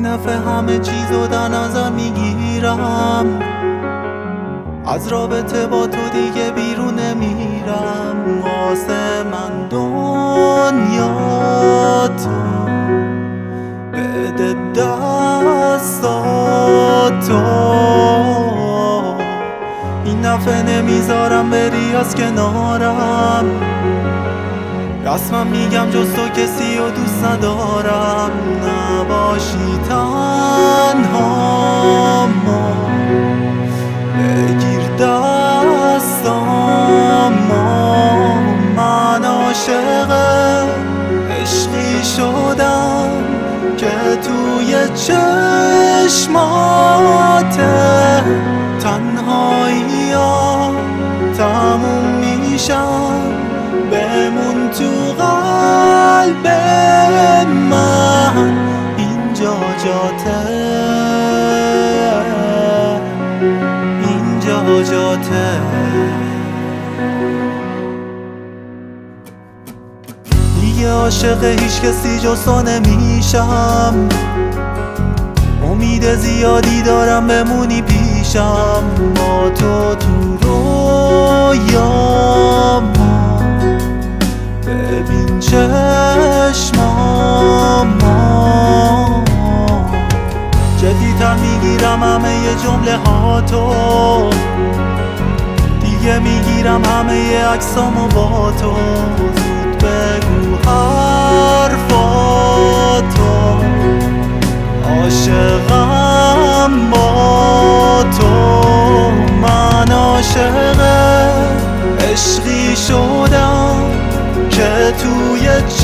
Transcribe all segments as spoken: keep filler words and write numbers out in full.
دفعه همه چیزو در نظر میگیرم، از رابطه با تو دیگه بیرون نمیرم. واسه من دنیا تو بده دستاتو، این دفعه نمیذارم بری از کنارم. رسما میگم جز تو کسی رو دوست ندارم، نباشی تنهامو، بگیر دستامو. من عاشق عشقی شدم که توی چشماته، تنهایی ها تموم میشن، بمون تو قلب من، اینجا جاته، اینجا جاته. دیگه عاشق هیچ کسی جز تو نمیشم، امید زیادی دارم بمونی پیشم. با تو تو رویامو ببین چشمامو، جدی‌تر میگیرم همه ی جمله هاتو، دیگه میگیرم همه ی عکسامو با تو. زود بگو حرفاتو، عاشقم با تو. من عاشق عشقی شدم که توی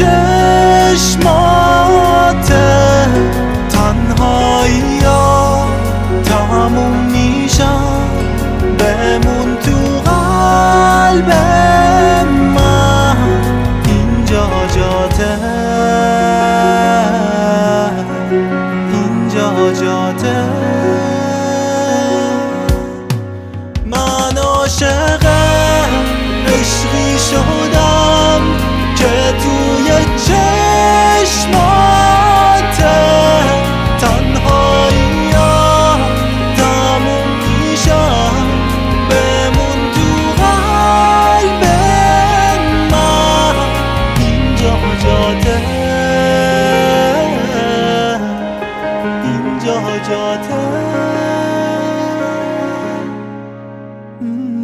چشماته، تنهایی ها تموم میشن، بمون تو قلب من، اینجا جاته، اینجا جاته. من عاشق عشقی شدم که توی چشماته، تنهایی ها تموم میشن، بمون تو قلب من، اینجا جاته، اینجا جاته.